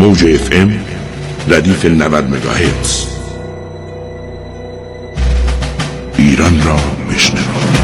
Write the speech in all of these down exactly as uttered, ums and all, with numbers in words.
موج اف ام ردیف نود مگاهرتز. ایران را بشنوید.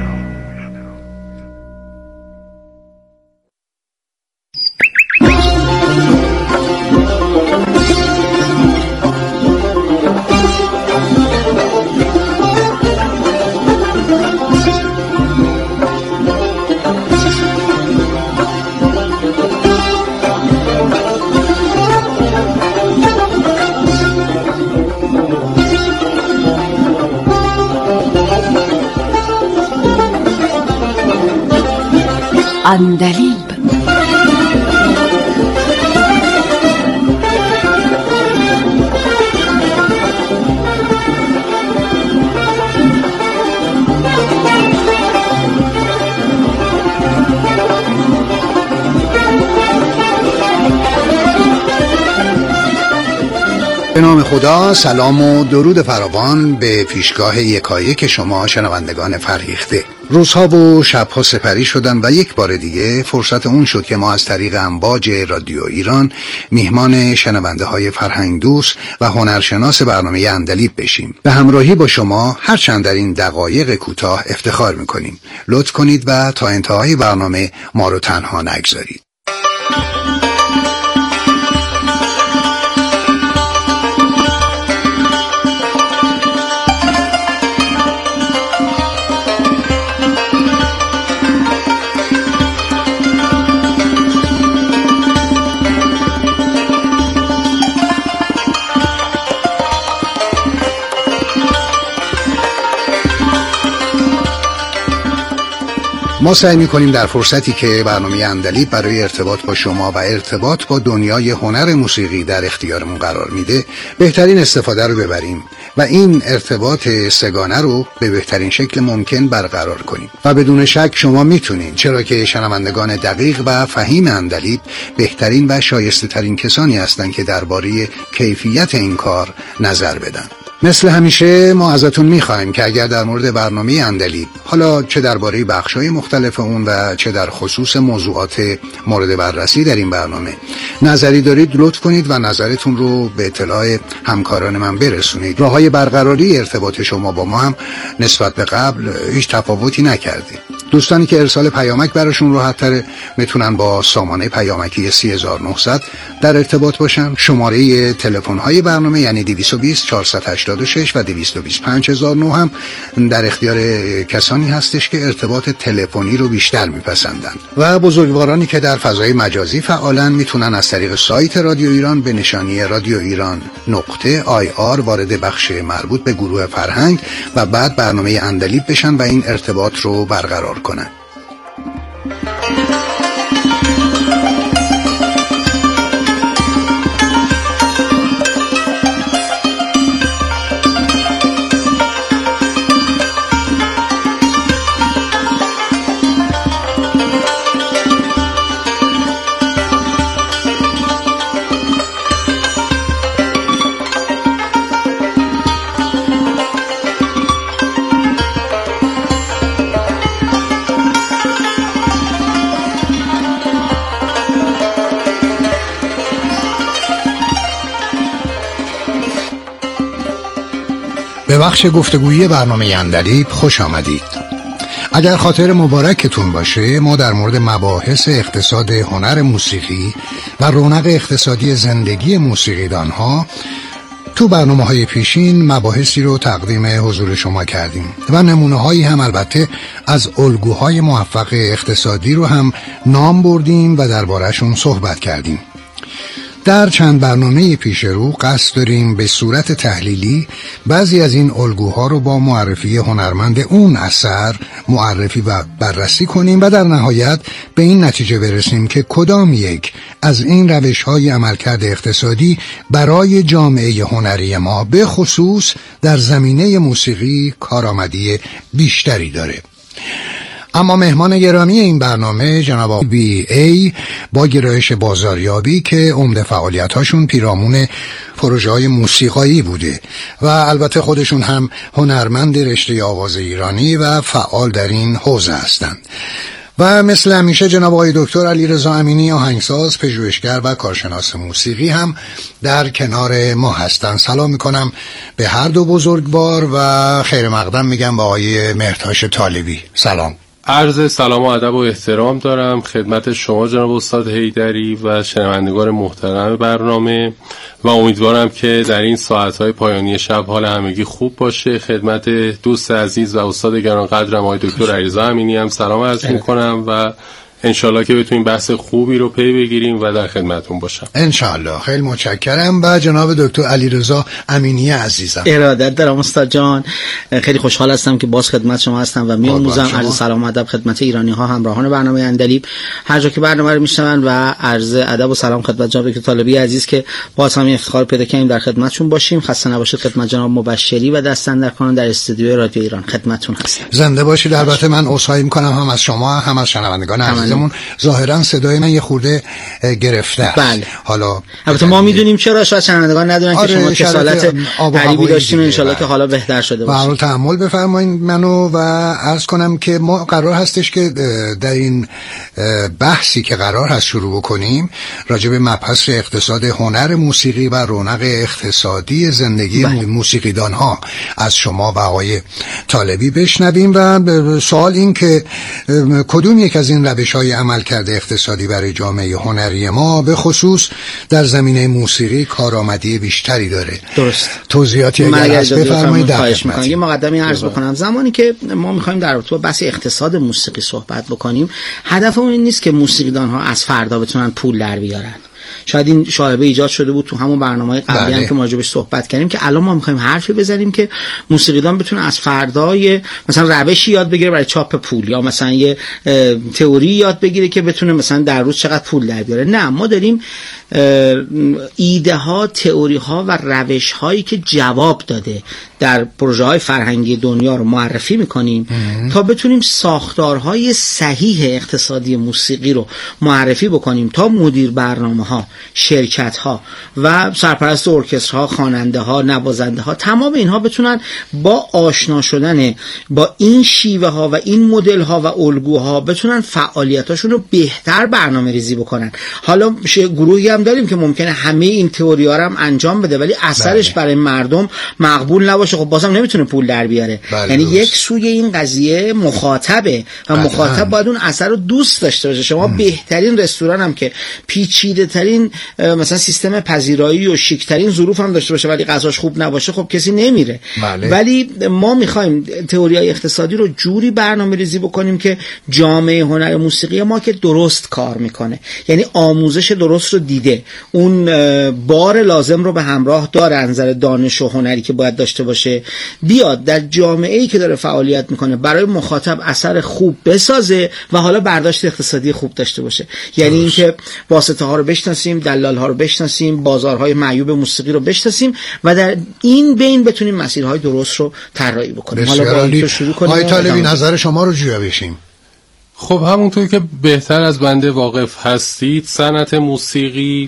عندلیب. به نام خدا، سلام و درود فراوان به پیشگاه یکایک شما شنوندگان فرهیخته. روزها و شبها سپری شدن و یک بار دیگه فرصت اون شد که ما از طریق امواج رادیو ایران میهمان شنونده های فرهنگ دوست و هنرشناس برنامه عندلیب بشیم. به همراهی با شما هرچند در این دقایق کوتاه افتخار میکنیم. لطف کنید و تا انتهای برنامه ما رو تنها نگذارید. ما سعی می‌کنیم در فرصتی که برنامه عندلیب برای ارتباط با شما و ارتباط با دنیای هنر موسیقی در اختیارمون قرار میده بهترین استفاده رو ببریم و این ارتباط سگانه رو به بهترین شکل ممکن برقرار کنیم و بدون شک شما میتونین، چرا که شنوندگان دقیق و فهیم عندلیب بهترین و شایسته ترین کسانی هستند که درباره کیفیت این کار نظر بدن. مثل همیشه ما ازتون میخوایم که اگر در مورد برنامه عندلیب، حالا چه درباره بخش‌های مختلف اون و چه در خصوص موضوعات مورد بررسی در این برنامه نظری دارید، لطف کنید و نظرتون رو به اطلاع همکاران من برسونید. راه‌های برقراری ارتباط شما با ما هم نسبت به قبل هیچ تفاوتی نکرده. دوستانی که ارسال پیامک براشون راحت‌تره میتونن با سامانه پیامکی سه هزار و نهصد در ارتباط باشن. شماره تلفن‌های برنامه یعنی دویست و بیست چهارصد و هشتاد و شش و دویست و بیست پنج هزار و نه هم در اختیار کسانی هستش که ارتباط تلفنی رو بیشتر میپسندن و بزرگوارانی که در فضای مجازی فعالن میتونن از طریق سایت رادیو ایران به نشانی رادیو ایران نقطه آی آر وارد بخش مربوط به گروه فرهنگ و بعد برنامه عندلیب بشن و این ارتباط رو برقرار کنن. به بخش گفتگویی برنامه عندلیب خوش آمدید. اگر خاطر مبارکتون باشه، ما در مورد مباحث اقتصاد هنر موسیقی و رونق اقتصادی زندگی موسیقیدانها تو برنامه‌های پیشین مباحثی رو تقدیم حضور شما کردیم و نمونه‌هایی هم البته از الگوهای موفق اقتصادی رو هم نام بردیم و درباره‌شون صحبت کردیم. در چند برنامه پیش رو قصد داریم به صورت تحلیلی بعضی از این الگوها رو با معرفی هنرمند اون اثر معرفی و بررسی کنیم و در نهایت به این نتیجه برسیم که کدام یک از این روش‌های عملکرد اقتصادی برای جامعه هنری ما به خصوص در زمینه موسیقی کارآمدی بیشتری داره. اما مهمان گرامی این برنامه جناب بی ای با گرایش بازاریابی که عمده فعالیت‌هاشون پیرامون پروژه‌های موسیقایی بوده و البته خودشون هم هنرمند رشته آواز ایرانی و فعال در این حوزه هستند. و مثل همیشه جناب آقای دکتر علیرضا امینی، آهنگساز، پژوهشگر و کارشناس موسیقی هم در کنار ما هستند. سلام میکنم به هر دو بزرگوار و خیر مقدم میگم به آقای مهرتاش طالبی. سلام. عرض سلام و ادب و احترام دارم خدمت شما جناب استاد حیدری و شنوندگان محترم برنامه و امیدوارم که در این ساعتهای پایانی شب حال همگی خوب باشه. خدمت دوست عزیز و استاد گرانقدرم آقای دکتر علیرضا امینی هم سلام عرض میکنم و انشالله که بتونیم بحث خوبی رو پی بگیریم و در خدمتون باشم انشالله. خیلی متشکرم. و جناب دکتر علیرضا امینی عزیزم. ارادت دارم استاد جان، خیلی خوشحال هستم که باز خدمت شما هستم و می‌آموزم. عرض سلام و ادب خدمت ایرانی ها، همراهان برنامه اندلیب، هر جا که برنامه رو میشنون، و عرض ادب و سلام خدمت جناب دکتر طالبی عزیز که باز هم افتخار پیدا کردیم در خدمتشون باشیم. خسته نباشید خدمت جناب مبشری و دست اندرکاران در استودیو رادیو ایران خدمتتون هستم. زنده باشید. البته من عذرخواهی می‌کنم هم از شما هم از شنوندگان عزیزمون، ظاهرا صدای من یه خورده گرفته است. بله. حالا البته ما میدونیم چرا، شاید شنوندگان ندونن آره که شما کسالت قریبی داشتین و انشالله که حالا بهتر شده باشه. حالا تحمل بفرمایید منو و عرض کنم که ما قرار هستش که در این بحثی که قرار هست شروع بکنیم راجع به مبحث اقتصاد هنر موسیقی و رونق اقتصادی زندگی بله. موسیقیدان ها از شما و آقای طالبی بشنویم. و سوال این که کدوم یک از این روش‌های عملکرد اقتصادی برای جامعه هنری ما به خصوص در زمینه موسیقی کارآمدی بیشتری داره؟ درست. توضیحاتی اگر هست بفرمایید. در خدمت. یه مقدمه عرض بکنم. زمانی که ما می‌خوایم در رابطه با بحث اقتصاد موسیقی صحبت بکنیم، هدفمون این نیست که موسیقیدان‌ها از فردا بتونن پول در بیارن. شاید این شایبه ایجاد شده بود تو همون برنامه‌های قبلی هم که ما راجعش صحبت کردیم که الان ما می‌خوایم حرفی بزنیم که موسیقیدان بتونه از فردای مثلا روشی یاد بگیره برای چاپ پول، یا مثلا یه تئوری یاد بگیره که بتونه مثلا در روز چقدر پول در بیاره. نه، ما داریم ایده ها، تئوری ها و روش هایی که جواب داده در پروژه های فرهنگی دنیا رو معرفی میکنیم تا بتونیم ساختارهای صحیح اقتصادی موسیقی رو معرفی بکنیم تا مدیر برنامه ها، شرکت ها و سرپرست ارکسترها، خواننده ها، نوازنده ها، تمام اینها بتونن با آشنا شدن با این شیوه ها و این مدل ها و الگوها بتونن فعالیتاشون رو بهتر برنامه ریزی بکنن. حالا گروهی هم داریم که ممکنه همه این تئوری ها رو هم انجام بده ولی اثرش بله. برای مردم مقبول نباشه، خب بازم نمیتونه پول در بیاره. بله یعنی درست. یک سوی این قضیه مخاطبه و بله. مخاطب باید اون اثر رو دوست داشته باشه. شما ام. بهترین رستوران هم که پیچیده ترین مثلا سیستم پذیرایی و شیک ترین ظروف هم داشته باشه ولی غذاش خوب نباشه، خب کسی نمیره. بله. ولی ما میخوایم تئوریای اقتصادی رو جوری برنامه‌ریزی بکنیم که جامعه هنر موسیقی ما که درست کار میکنه، یعنی آموزش درست رو دیده، اون بار لازم رو به همراه داره، نظر دانش و هنری که باید داشته باشه، بیاد در جامعه‌ای که داره فعالیت میکنه برای مخاطب اثر خوب بسازه و حالا برداشت اقتصادی خوب داشته باشه. یعنی اینکه واسطه ها رو بشناسیم، دلال ها رو بشناسیم، بازارهای معیوب موسیقی رو بشناسیم و در این بین بتونیم مسیرهای درست رو طراحی بکنیم. حالا با این شروع کنیم. آقای طالبی نظر شما رو جویا بشیم. خب همونطور که بهتر از بنده واقف هستید، صنعت موسیقی،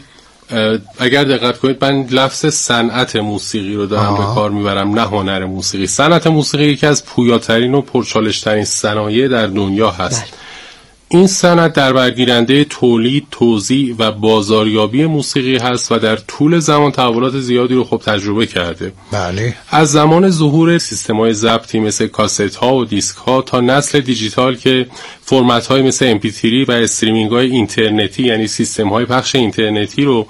اگر دقت کنید من لفظ صنعت موسیقی رو دارم آه. به کار میبرم، نه هنر موسیقی. صنعت موسیقی یکی از پویاترین و پرچالشترین صنایع در دنیا هست. بله. این صنعت در برگیرنده تولید، توزیع و بازاریابی موسیقی هست و در طول زمان تحولات زیادی رو خب تجربه کرده. بله. از زمان ظهور سیستم‌های ضبطی مثل کاست‌ها و دیسک‌ها تا نسل دیجیتال که فرمت‌های مثل ام پی تری و استریمینگ‌های اینترنتی یعنی سیستم‌های پخش اینترنتی رو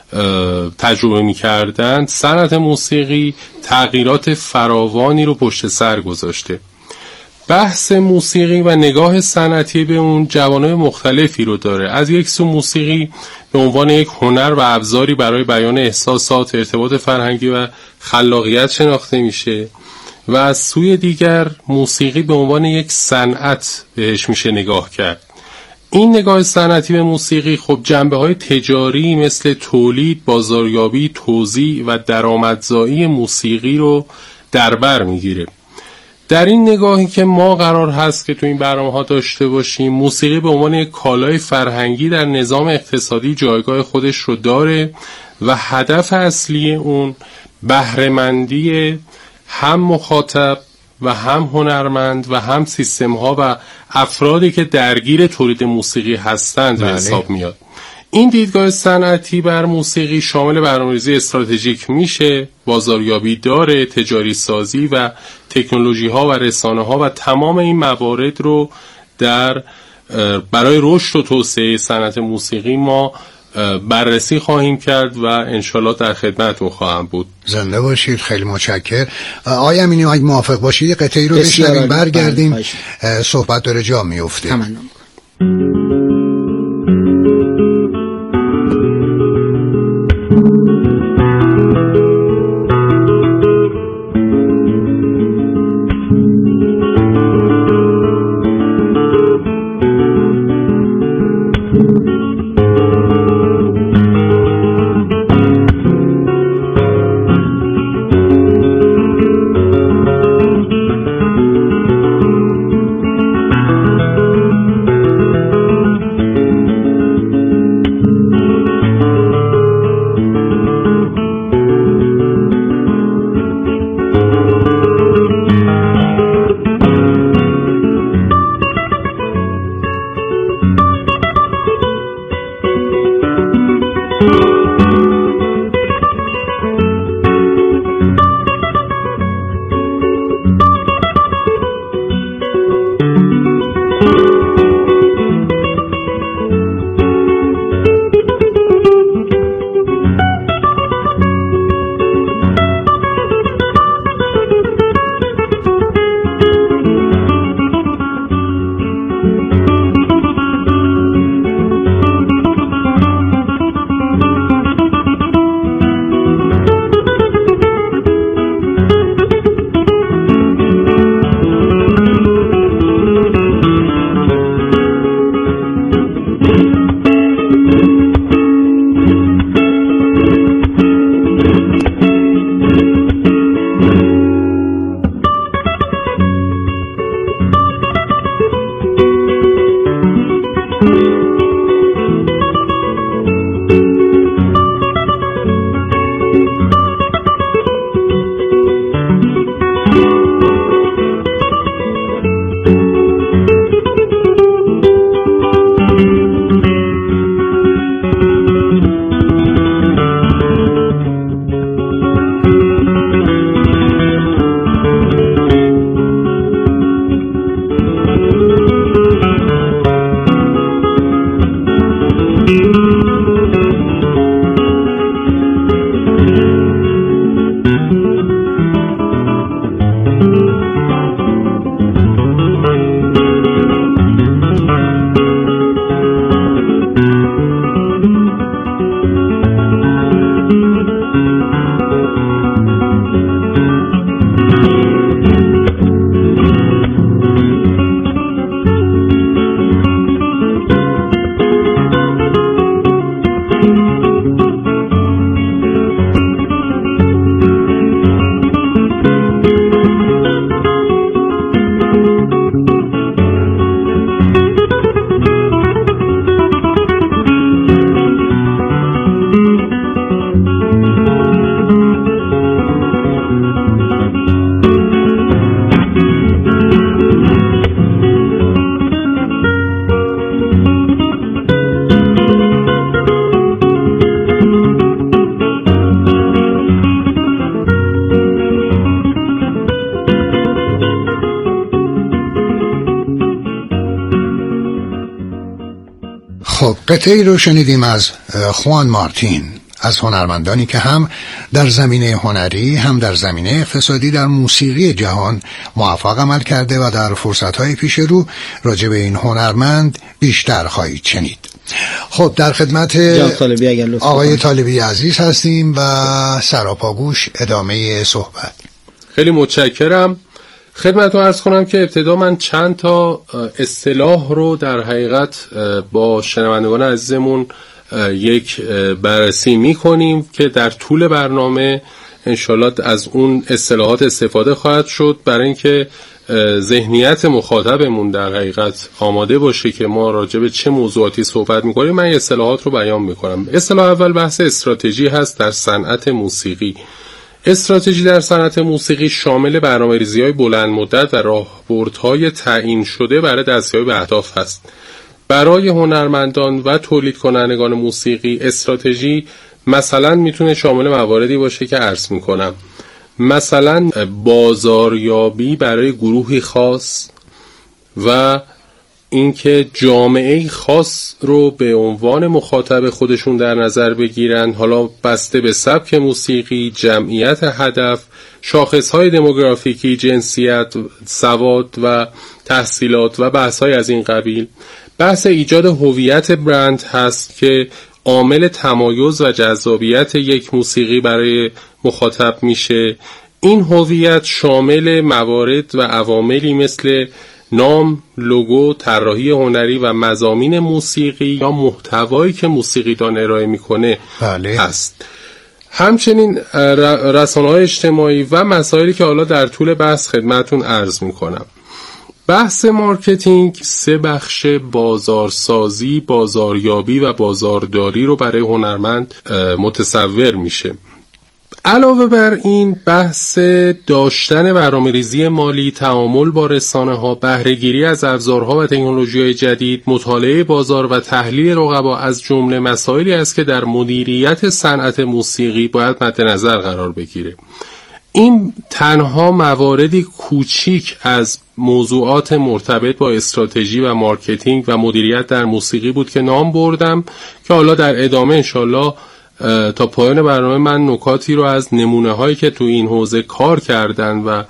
تجربه می‌کردند، صنعت موسیقی تغییرات فراوانی رو پشت سر گذاشته. بحث موسیقی و نگاه صنعتی به اون جوانب مختلفی رو داره. از یک سو موسیقی به عنوان یک هنر و ابزاری برای بیان احساسات، ارتباط فرهنگی و خلاقیت شناخته میشه و از سوی دیگر موسیقی به عنوان یک صنعت بهش میشه نگاه کرد. این نگاه صنعتی به موسیقی خب جنبه‌های تجاری مثل تولید، بازاریابی، توزیع و درآمدزایی موسیقی رو در بر میگیره. در این نگاهی که ما قرار هست که تو این برنامه‌ها داشته باشیم، موسیقی به عنوان یک کالای فرهنگی در نظام اقتصادی جایگاه خودش رو داره و هدف اصلی اون بهره‌مندی هم مخاطب و هم هنرمند و هم سیستم ها و افرادی که درگیر تولید موسیقی هستند به حساب میاد. این دیدگاه صنعتی بر موسیقی شامل برنامه‌ریزی استراتژیک میشه، بازاریابی داره، تجاری سازی و تکنولوژی ها و رسانه ها و تمام این موارد رو در برای رشد و توسعه صنعت موسیقی ما بررسی خواهیم کرد و انشالله در خدمتتون خواهم بود. زنده باشید، خیلی متشکر. آقای امینی اگه موافق باشید قطعی رو بشنویم برگردیم، صحبت داره جا میفته. تمام. خب قطعی رو شنیدیم از خوان مارتین، از هنرمندانی که هم در زمینه هنری هم در زمینه اقتصادی در موسیقی جهان موفق عمل کرده و در فرصت‌های پیش رو راجع به این هنرمند بیشتر خواهید شنید. خب در خدمت آقای طالبی عزیز هستیم و سراپاگوش ادامه صحبت. خیلی متشکرم. خدمتتون عرض کنم که ابتدا من چند تا اصطلاح رو در حقیقت با شنوندگان عزیزمون یک بررسی می‌کنیم که در طول برنامه انشالله از اون اصطلاحات استفاده خواهد شد برای اینکه ذهنیت مخاطبمون در حقیقت آماده باشه که ما راجع به چه موضوعاتی صحبت می‌کنیم. من اصطلاحات رو بیان می‌کنم. اصطلاح اول بحث استراتژی هست در صنعت موسیقی. استراتژی در صنعت موسیقی شامل برنامه‌ریزی‌های بلند مدت و راهبردهای تعیین شده برای دستیابی به اهداف است. برای هنرمندان و تولید کنندگان موسیقی استراتژی مثلا میتونه شامل مواردی باشه که عرض میکنم، مثلا بازاریابی برای گروهی خاص و اینکه جامعه خاص رو به عنوان مخاطب خودشون در نظر بگیرن، حالا بسته به سبک موسیقی، جمعیت هدف، شاخصهای دموگرافیکی، جنسیت، سواد و تحصیلات و بحث‌های از این قبیل. بحث ایجاد هویت برند هست که عامل تمایز و جذابیت یک موسیقی برای مخاطب میشه. این هویت شامل موارد و عواملی مثل نام، لوگو، طراحی هنری و مضامین موسیقی یا محتوایی که موسیقیدان ارائه میکنه بله. هست. همچنین رسانه‌های اجتماعی و مسائلی که حالا در طول بحث خدمتون عرض میکنم. بحث مارکتینگ سه بخش بازارسازی، بازاریابی و بازارداری رو برای هنرمند متصور میشه. علاوه بر این بحث داشتن برنامه‌ریزی مالی، تعامل با رسانه‌ها، بهره‌گیری از ابزارها و تکنولوژی‌های جدید، مطالعه بازار و تحلیل رقبا از جمله مسائلی است که در مدیریت صنعت موسیقی باید مد نظر قرار بگیره. این تنها مواردی کوچیک از موضوعات مرتبط با استراتژی و مارکتینگ و مدیریت در موسیقی بود که نام بردم که حالا در ادامه انشالله تا پایان برنامه من نکاتی رو از نمونه هایی که تو این حوزه کار کردن و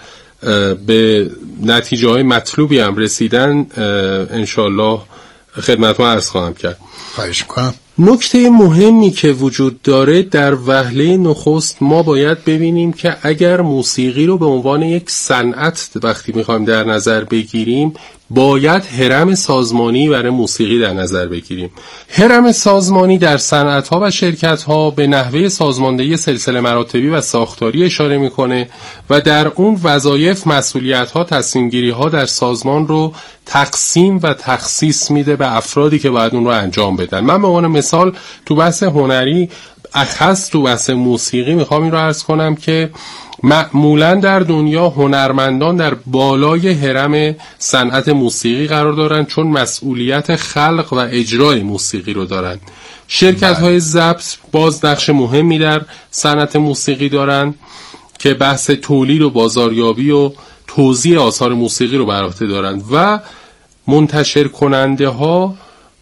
به نتیجه های مطلوبی هم رسیدن انشالله خدمتتون عرض خواهم کرد. خواهش می‌کنم. نکته مهمی که وجود داره در وهله نخست ما باید ببینیم که اگر موسیقی رو به عنوان یک صنعت وقتی میخوایم در نظر بگیریم باید هرم سازمانی برای موسیقی در نظر بگیریم. هرم سازمانی در صنعت‌ها و شرکت‌ها به نحوه سازماندهی سلسله مراتبی و ساختاری اشاره میکنه و در اون وظایف، مسئولیت‌ها، تصمیم‌گیری‌ها در سازمان رو تقسیم و تخصیص میده به افرادی که باید اون رو انجام بدن. من به عنوان مثال تو بحث هنری، اخص تو بحث موسیقی میخوام این رو عرض کنم که معمولا در دنیا هنرمندان در بالای هرم صنعت موسیقی قرار دارن چون مسئولیت خلق و اجرای موسیقی رو دارن. شرکت‌های ضبط باز نقش مهمی در صنعت موسیقی دارن که بحث تولید و بازاریابی و توزیع آثار موسیقی رو بر عهده دارن و منتشر کننده ها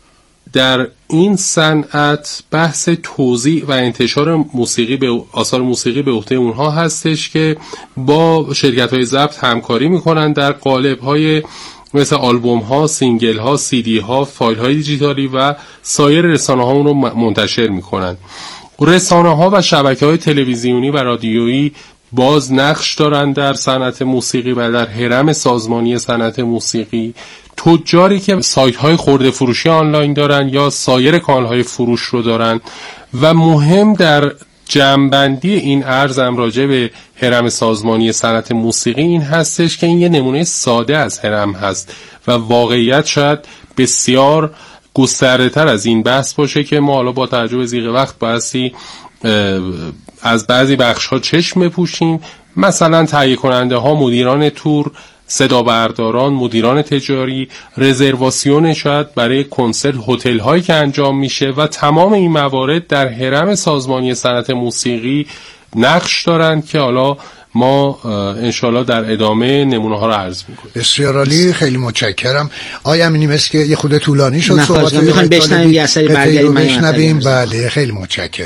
در این صنعت بحث توزیع و انتشار موسیقی به آثار موسیقی به عهده اونها هستش که با شرکت‌های ضبط همکاری میکنن در قالب‌های مثل آلبوم ها، سینگل ها، سی دی ها، فایل های دیجیتالی و سایر رسانه ها اون رو منتشر میکنن. رسانه ها و شبکه های تلویزیونی و رادیویی باز نقش دارن در صنعت موسیقی و در هرم سازمانی صنعت موسیقی. تجاری که سایت های خرده فروشی آنلاین دارن یا سایر کانال های فروش رو دارن و مهم در جمع‌بندی این ارزم راجع به هرم سازمانی صنعت موسیقی این هستش که این یه نمونه ساده از هرم هست و واقعیت شاید بسیار گسترده‌تر از این بحث باشه که ما حالا با توجه به ضیق وقت بحثی از بعضی بخش ها چشم بپوشیم. مثلا تهیه کننده ها، مدیران تور، صدا برداران، مدیران تجاری، رزرواسیون شاید برای کنسرت، هتل هایی که انجام میشه و تمام این موارد در هرم سازمانی صنعت موسیقی نقش دارن که حالا ما انشالله در ادامه نمونه ها رو عرض میکنیم. بسیار عالی، خیلی متشکرم. آیا امینی مثل که یه خود طولانی شد صحبت میخوایم بشنویم یه اثری برگردیم بشنویم. بله خیلی متشکرم.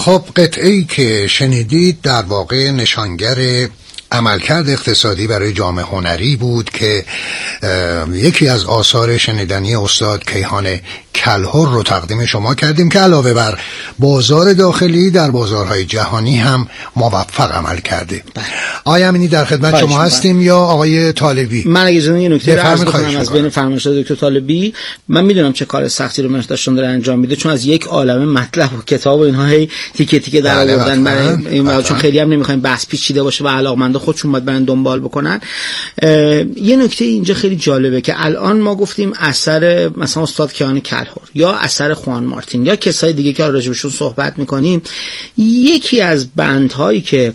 خب قطعه‌ای که شنیدید در واقع نشانگر عملکرد اقتصادی برای جامعه هنری بود که یکی از آثار شنیدنی استاد کیهان کلهر رو تقدیم شما کردیم که علاوه بر بازار داخلی در بازارهای جهانی هم موفق عمل کرده. آقای امینی در خدمت شما هستیم یا آقای طالبی؟ من اگه یه نکته رو عرض کنم از بین فرمایشات دکتر طالبی، من میدونم چه کار سختی رو مهرداشتان داره انجام میده، چون از یک عالمه مطلب و کتاب و اینها هی تیکه تیکه در آوردن برای این، چون خیلی هم نمیخوایم بحث پیچیده باشه و علاقمندا خودشون باید برن دنبال بکنن. یه نکته اینجا خیلی جالبه که الان ما گفتیم اثر مثلا استاد کیهان کلهر یا اثر خوان مارتین یا کسای دیگه که راجبشون صحبت میکنیم، یکی از بندهایی که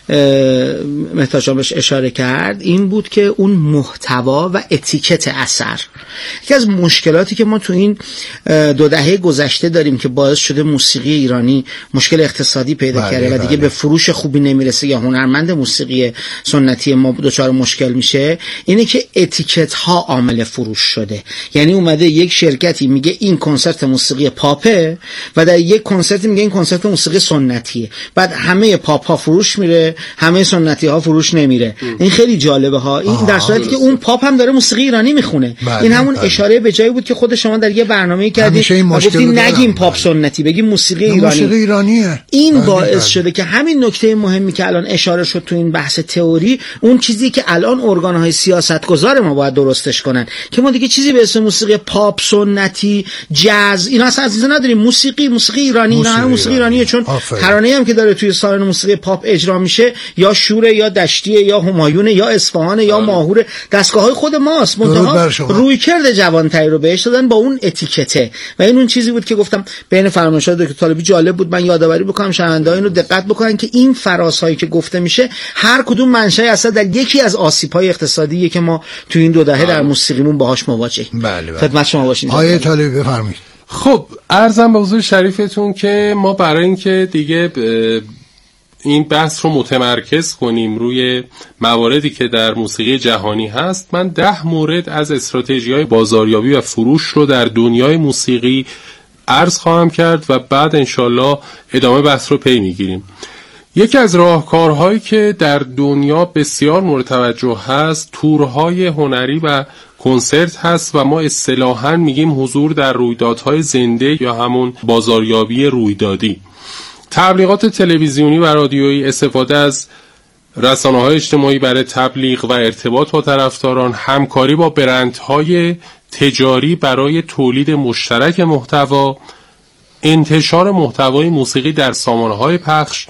مهرداد بهش اشاره کرد این بود که اون محتوا و اتیکت اثر. یکی از مشکلاتی که ما تو این دو دهه گذشته داریم که باعث شده موسیقی ایرانی مشکل اقتصادی پیدا بله کرده و دیگه بله. به فروش خوبی نمیرسه یا هنرمند موسیقی سنتی ما دچار مشکل میشه، اینه که اتیکت ها عامل فروش شده. یعنی اومده یک شرکتی میگه این کنسرت موسیقی پاپه و در یک کنسرت میگه این کنسرت موسیقی سنتیه، بعد همه پاپ ها فروش میره، همه سنتی ها فروش نمیره. ام. این خیلی جالبه ها. این در صورتی که اون پاپ هم داره موسیقی ایرانی میخونه. این همون بله. اشاره به جایی بود که خود شما در یه برنامه‌ای کردید گفتین نگیم پاپ سنتی، بگیم موسیقی ایرانی. موسیقی ایرانیه. این بله باعث بله. شده که همین نکته مهمی که الان اشاره شد تو این بحث تئوری، اون چیزی که الان ارگان‌های سیاستگزار ما باید درستش کنن که ما دیگه چیزی به اسم موسیقی پاپ سنتی جاز اینا اصلا عزیزا نداریم. موسیقی موسیقی ایرانی، موسیقی اینا موسیقی ایرانیه، چون ترانه‌ای هم که داره توی سالن موسیقی پاپ اجرا میشه یا شوره یا دشتیه یا همایون یا اصفهان یا ماهور، دستگاه‌های خود ماست. منتها رویکرد جوان‌تری رو بهش دادن با اون اتیکته و این اون چیزی بود که گفتم بین فرمایشات دکتر طالبی جالب بود من یادآوری بکنم شنونده‌ها اینو دقت بکنن که این فرازهایی که گفته میشه هر کدوم منشأ اصلا در یکی از آسیب‌های اقتصادیه که ما تو این دو دهه در موسیقیمون باهاش مواجهیم. بله بله. خدمت شما باشین. آقای طالبی بفرمایید. خب عرضم به حضور شریفتون که ما برای اینکه دیگه این بحث رو متمرکز کنیم روی مواردی که در موسیقی جهانی هست، من ده مورد از استراتژی‌های بازاریابی و فروش رو در دنیای موسیقی عرض خواهم کرد و بعد انشالله ادامه بحث رو پی میگیریم. یکی از راهکارهایی که در دنیا بسیار مورد توجه هست تورهای هنری و کنسرت هست و ما اصطلاحاً میگیم حضور در رویدادهای زنده یا همون بازاریابی رویدادی. تبلیغات تلویزیونی و رادیویی، استفاده از رسانه‌های اجتماعی برای تبلیغ و ارتباط با طرفداران، همکاری با برندهای تجاری برای تولید مشترک محتوا، انتشار محتوای موسیقی در سامانه‌های پخش،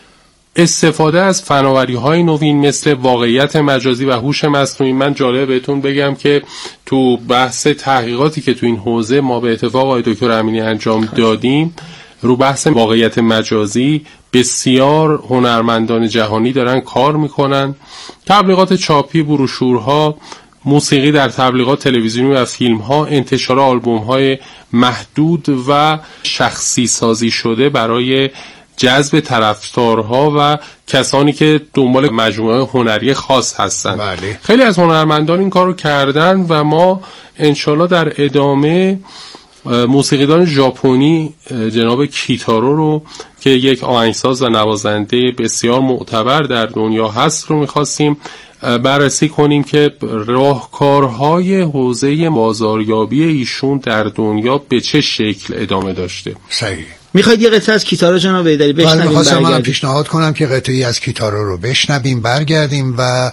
استفاده از فناوری‌های نوین مثل واقعیت مجازی و هوش مصنوعی. من جالب بهتون بگم که تو بحث تحقیقاتی که تو این حوزه ما به اتفاق آقای دکتر امینی انجام دادیم رو بحث واقعیت مجازی بسیار هنرمندان جهانی دارن کار میکنن. تبلیغات چاپی، بروشورها، موسیقی در تبلیغات تلویزیونی و فیلم‌ها، انتشار آلبوم‌های محدود و شخصی سازی شده برای جذب طرفدارها و کسانی که دنبال مجموعه هنری خاص هستن. بله. خیلی از هنرمندان این کارو کردن و ما انشالله در ادامه موسیقیدان ژاپنی جناب کیتارو رو که یک آهنگساز و نوازنده بسیار معتبر در دنیا هست رو می‌خواستیم بررسی کنیم که راهکارهای حوزه بازاریابی ایشون در دنیا به چه شکل ادامه داشته. صحیح. میخواید یه قطعه از کیتارو جناب ایدری بشنویم؟ من می‌خواستم من پیشنهاد کنم که قطعه‌ای از کیتارو رو بشنویم، برگردیم و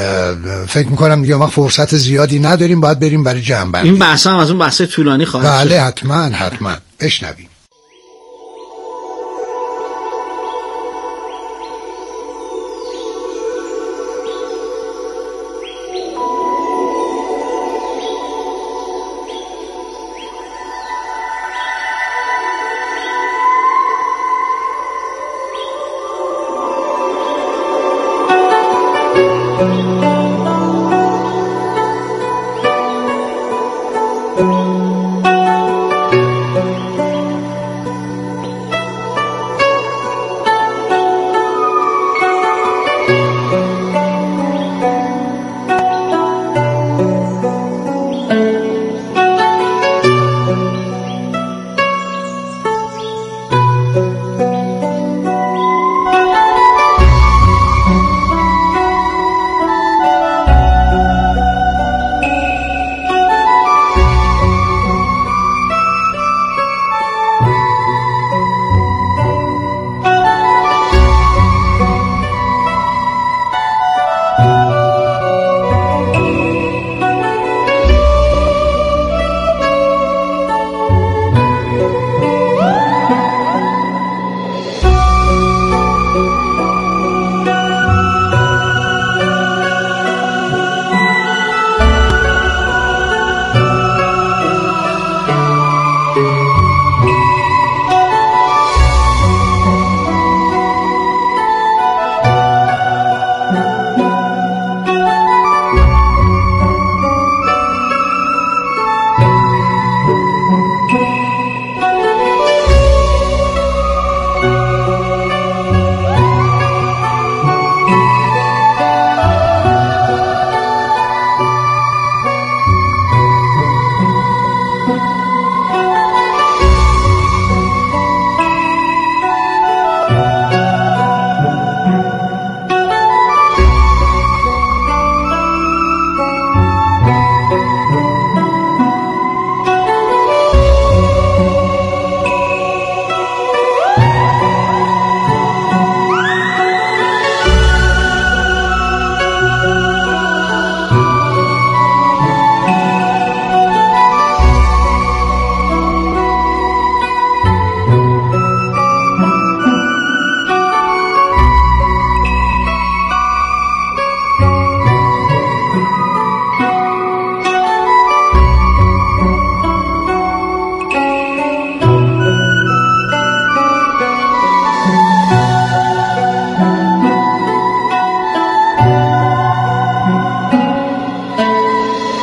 فکر می‌کنم دیگه ما فرصت زیادی نداریم، باید بریم برای جمع بندی. این بحث هم از اون بحث طولانی خواهد بله حتما حتما بشنویم.